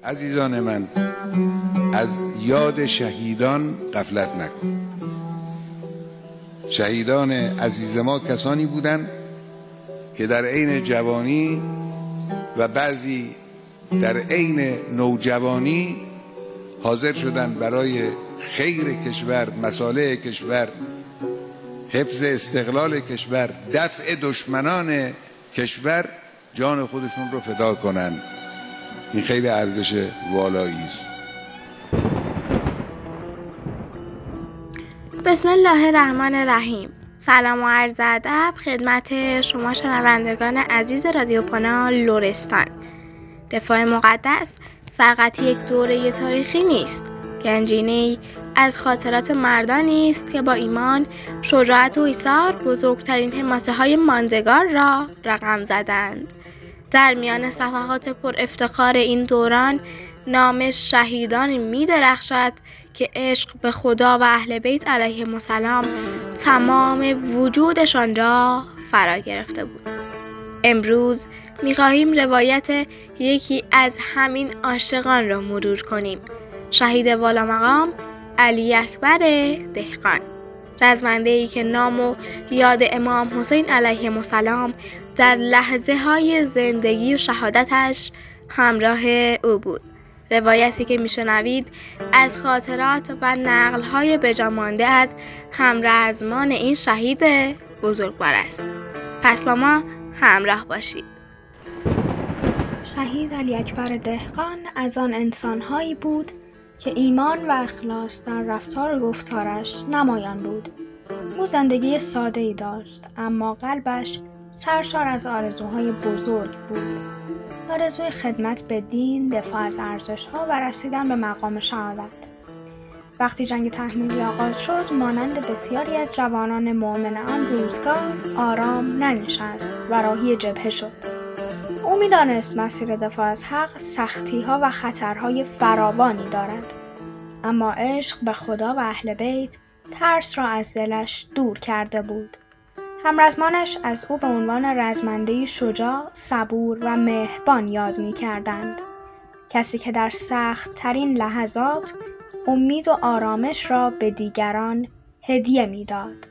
عزیزان من، از یاد شهیدان غفلت نکن. شهیدان عزیز ما کسانی بودند که در عین جوانی و بعضی در عین نوجوانی حاضر شدند برای خیر کشور، مصالح کشور، حفظ استقلال کشور، دفع دشمنان کشور جان خودشون رو فدا کنند. این خیلی ارزش والایی است. بسم الله الرحمن الرحیم. سلام و عرض ادب خدمت شما شنوندگان عزیز رادیو پانا لرستان. دفاع مقدس فقط یک دوره تاریخی نیست، گنجینه‌ای از خاطرات مردانی است که با ایمان، شجاعت و ایثار بزرگترین حماسه‌های ماندگار را رقم زدند. در میان صفحات پر افتخار این دوران نام شهیدانی می درخشد که عشق به خدا و اهل بیت علیهم السلام تمام وجودشان را فرا گرفته بود. امروز می خواهیم روایت یکی از همین عاشقان را مرور کنیم. شهید والامقام علی اکبر دهقان، رزمنده‌ای که نام و یاد امام حسین علیه السلام در لحظه های زندگی و شهادتش همراه او بود. روایتی که میشنوید از خاطرات و نقل‌های بجامانده از همرزمان این شهید بزرگوار است. پس با ما همراه باشید. شهید علی اکبر دهقان از آن انسان‌هایی بود که ایمان و اخلاص در رفتار و گفتارش نمایان بود. او زندگی ساده‌ای داشت، اما قلبش سرشار از آرزوهای بزرگ بود. آرزوی خدمت به دین، دفاع از ارزش‌ها و رسیدن به مقام شهادت. وقتی جنگ تحمیلی آغاز شد، مانند بسیاری از جوانان مؤمن آن روزگار آرام ننشست و راهی جبهه شد. او می‌دانست مسیر دفاع از حق سختی‌ها و خطرهای فراوانی دارد، اما عشق به خدا و اهل بیت ترس را از دلش دور کرده بود. همرزمانش از او به عنوان رزمنده‌ای شجاع، صبور و مهربان یاد می‌کردند. کسی که در سخت‌ترین لحظات امید و آرامش را به دیگران هدیه می‌داد.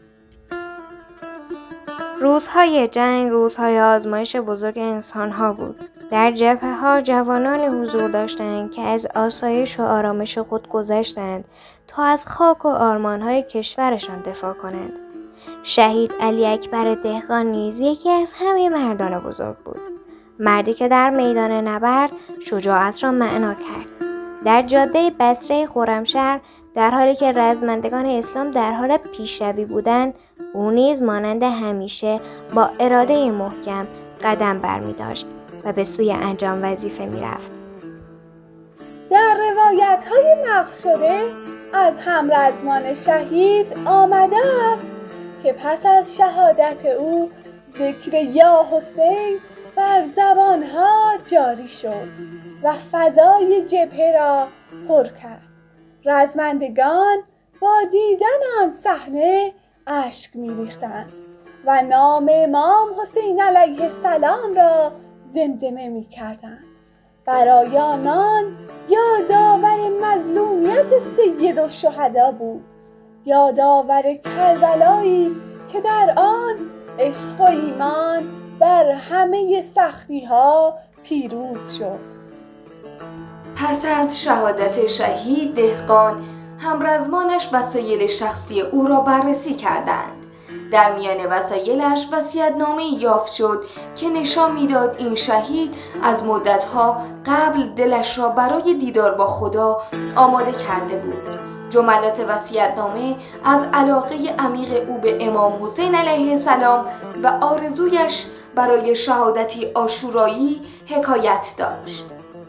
روزهای جنگ روزهای آزمایش بزرگ انسان‌ها بود. در جبهه‌ها جوانان حضور داشتند که از آسایش و آرامش خود گذشتند تا از خاک و آرمان‌های کشورشان دفاع کنند. شهید علی اکبر دهقان نیز یکی از همه مردان بزرگ بود. مردی که در میدان نبرد شجاعت را معنا کرد. در جاده بصره خرمشهر در حالی که رزمندگان اسلام در حال پیشروی بودند، او نیز مانند همیشه با اراده محکم قدم برمی‌داشت و به سوی انجام وظیفه می‌رفت. در روایت‌های نقل شده از همرزمان شهید آمده است که پس از شهادت او ذکر یا حسین بر زبانها جاری شد و فضای جبهه را پر کرد. رزمندگان با دیدن آن صحنه اشک می‌ریختند و نام امام حسین علیه السلام را زمزمه می‌کردند. برای آنان یادآور مظلومیت سید الشهدا بود، یادآور کربلایی که در آن عشق و ایمان بر همه سختی‌ها پیروز شد. پس از شهادت شهید دهقان، همرزمانش وسایل شخصی او را بررسی کردند. در میان وسایلش وصیت‌نامه‌ای یافت شد که نشان می‌داد این شهید از مدت‌ها قبل دلش را برای دیدار با خدا آماده کرده بود. جملات وصیت‌نامه از علاقه عمیق او به امام حسین علیه السلام و آرزویش برای شهادتی عاشورایی حکایت داشت.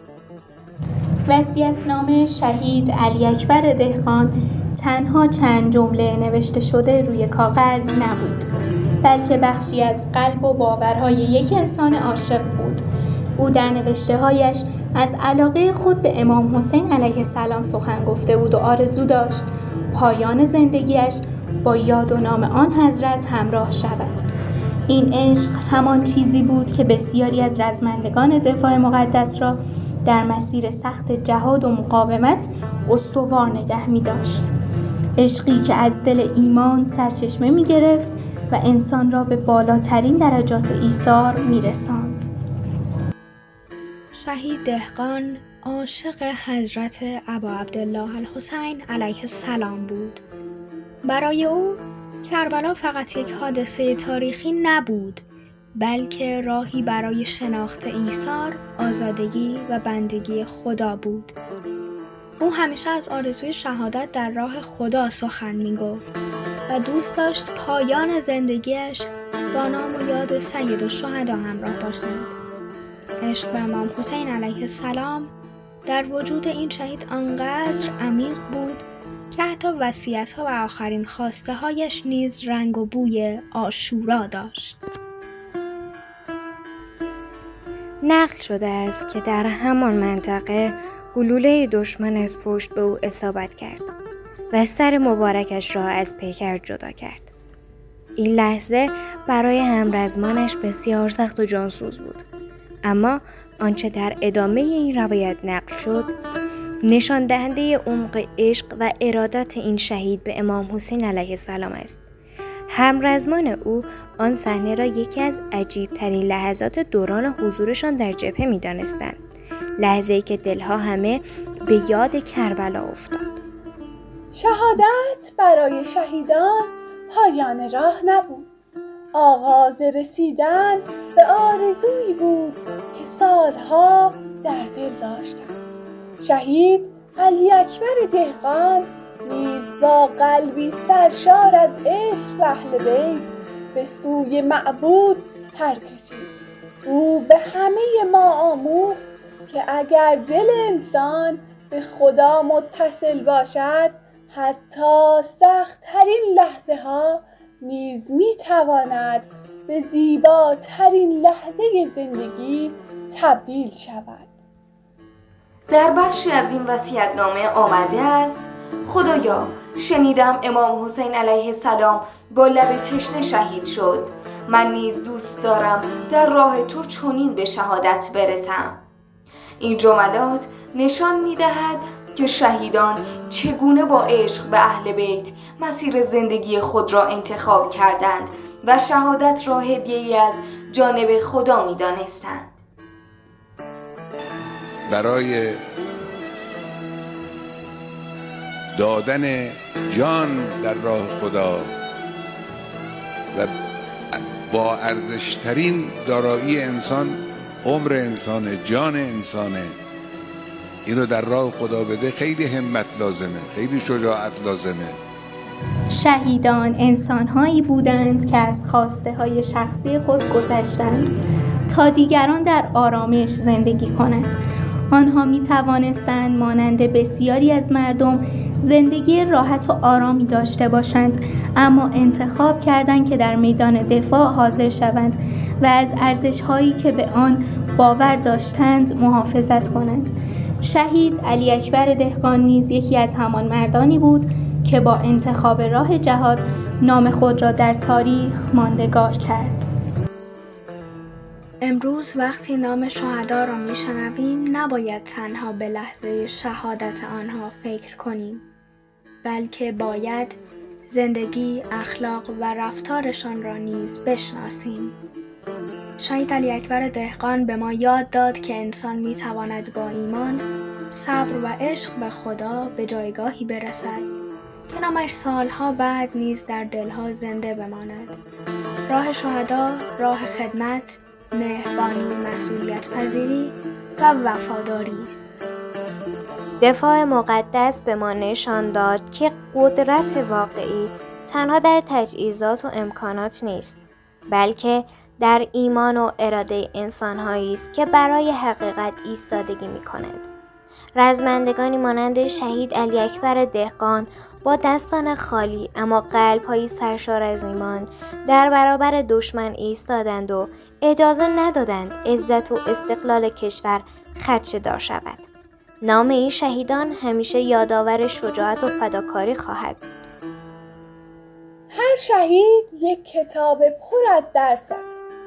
وصیت‌نامه شهید علی اکبر دهقان تنها چند جمله نوشته شده روی کاغذ نبود، بلکه بخشی از قلب و باورهای یک انسان عاشق بود. او در نوشته‌هایش از علاقه خود به امام حسین علیه السلام سخن گفته بود و آرزو داشت پایان زندگیش با یاد و نام آن حضرت همراه شود. این عشق همان چیزی بود که بسیاری از رزمندگان دفاع مقدس را در مسیر سخت جهاد و مقاومت استوار نگه می داشت. عشقی که از دل ایمان سرچشمه می گرفت و انسان را به بالاترین درجات ایثار می رساند. شهید دهقان عاشق حضرت ابا عبدالله الحسین علیه السلام بود. برای او کربلا فقط یک حادثه تاریخی نبود، بلکه راهی برای شناخت ایثار، آزادگی و بندگی خدا بود. او همیشه از آرزوی شهادت در راه خدا سخن می‌گفت و دوست داشت پایان زندگیش با نام و یاد سید الشهدا همراه باشد. عشق به امام حسین علیه السلام در وجود این شهید آنقدر عمیق بود که حتی وصیت‌ها و آخرین خواسته‌هایش نیز رنگ و بوی عاشورا داشت. نقل شده است که در همان منطقه گلوله دشمن از پشت به او اصابت کرد و سر مبارکش را از پیکر جدا کرد. این لحظه برای همرزمانش بسیار سخت و جانسوز بود، اما آنچه در ادامه این روایت نقل شد نشان دهنده عمق عشق و ارادت این شهید به امام حسین علیه السلام است. همرزمان او آن صحنه را یکی از عجیب‌ترین لحظات دوران حضورشان در جبهه می‌دانستند. لحظه‌ای که دلها همه به یاد کربلا افتاد. شهادت برای شهیدان پایان راه نبود. آغاز رسیدن به آرزویی بود که سالها در دل داشتند. شهید علی اکبر دهقان نیز با قلبی سرشار از عشق و اهل بیت به سوی معبود پر کشید. او به همه ما آموخت که اگر دل انسان به خدا متصل باشد، حتی سخت‌ترین لحظه ها نیز میتواند به زیباترین لحظه زندگی تبدیل شود. در بخشی از این وصیت‌نامه آمده است: خدایا، شنیدم امام حسین علیه السلام با لب تشنه شهید شد. من نیز دوست دارم در راه تو چنین به شهادت برسم. این جملات نشان می‌دهد که شهیدان چگونه با عشق به اهل بیت مسیر زندگی خود را انتخاب کردند و شهادت را هدیه‌ای از جانب خدا می‌دانستند. برای دادن جان در راه خدا و با ارزشترین دارایی انسان، عمر انسانه، جان انسانه، اینو در راه خدا بده، خیلی همت لازمه، خیلی شجاعت لازمه. شهیدان انسان‌هایی بودند که از خواسته‌های شخصی خود گذشتند تا دیگران در آرامش زندگی کنند. آنها می‌توانستند مانند بسیاری از مردم زندگی راحت و آرامی داشته باشند، اما انتخاب کردند که در میدان دفاع حاضر شوند و از ارزش‌هایی که به آن باور داشتند محافظت کنند. شهید علی اکبر دهقان نیز یکی از همان مردانی بود که با انتخاب راه جهاد نام خود را در تاریخ ماندگار کرد. امروز وقتی نام شهدا را میشنویم نباید تنها به لحظه شهادت آنها فکر کنیم، بلکه باید زندگی، اخلاق و رفتارشان را نیز بشناسیم. شهید علی اکبر دهقان به ما یاد داد که انسان میتواند با ایمان، صبر و عشق به خدا به جایگاهی برسد که نامش سالها بعد نیز در دلها زنده بماند. راه شهدا راه خدمت، مهربانی، مسئولیت پذیری و وفاداری است. دفاع مقدس به ما نشان داد که قدرت واقعی تنها در تجهیزات و امکانات نیست، بلکه در ایمان و اراده انسان‌هایی است که برای حقیقت ایستادگی می‌کنند. رزمندگانی مانند شهید علی اکبر دهقان با دستان خالی اما قلب‌هایی سرشار از ایمان در برابر دشمن ایستادند و اجازه ندادند عزت و استقلال کشور خدشه‌دار شود. نام این شهیدان همیشه یادآور شجاعت و فداکاری خواهد بود. هر شهید یک کتاب پر از درس است.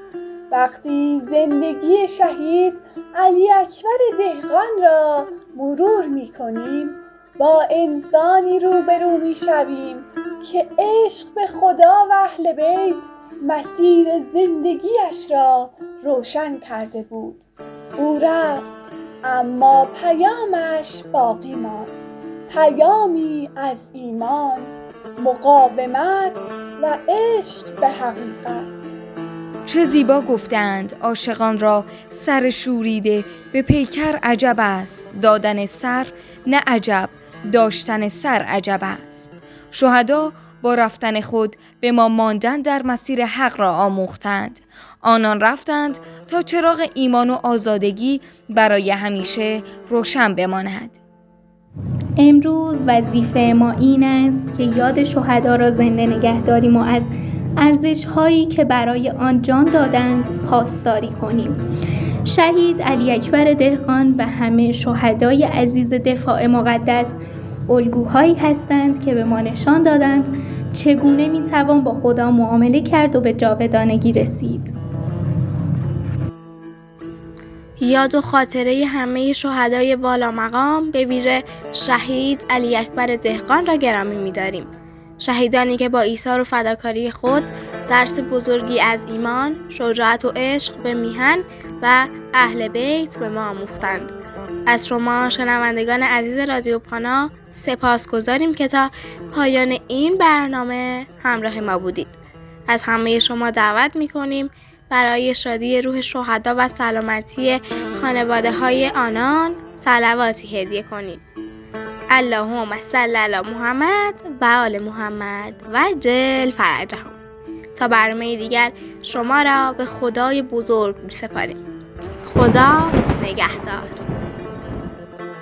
وقتی زندگی شهید علی اکبر دهقان را مرور می کنیم با انسانی روبرو می شویم که عشق به خدا و اهل بیت مسیر زندگیش را روشن کرده بود. او رفت اما پیامش باقی ماند، پیامی از ایمان، مقاومت و عشق به حقیقت. چه زیبا گفتند عاشقان را سر شوریده به پیکر عجب است، دادن سر نه عجب، داشتن سر عجب است. شهدا با رفتن خود به ما ماندن در مسیر حق را آموختند. آنان رفتند تا چراغ ایمان و آزادگی برای همیشه روشن بماند. امروز وظیفه ما این است که یاد شهدا را زنده نگه داریم و از ارزش‌هایی که برای آن جان دادند پاسداری کنیم. شهید علی اکبر دهقان و همه شهدای عزیز دفاع مقدس الگوهایی هستند که به ما نشان دادند چگونه میتوان با خدا معامله کرد و به جاودانگی رسید. یاد و خاطره همه شهدای والا مقام به ویژه شهید علی اکبر دهقان را گرامی می‌داریم. شهیدانی که با ایثار و فداکاری خود درس بزرگی از ایمان، شجاعت و عشق به میهن و اهل بیت به ما آموختند. از شما شنوندگان عزیز رادیو پانا سپاسگزاریم که تا پایان این برنامه همراه ما بودید. از همه شما دعوت می‌کنیم برای شادی روح شهدا و سلامتی خانواده‌های آنان صلواتی هدیه کنید. اللهم صل علی محمد و آل محمد و عجل فرجهم. تا برنامه دیگر شما را به خدای بزرگ می‌سپاریم. خدا نگهدار.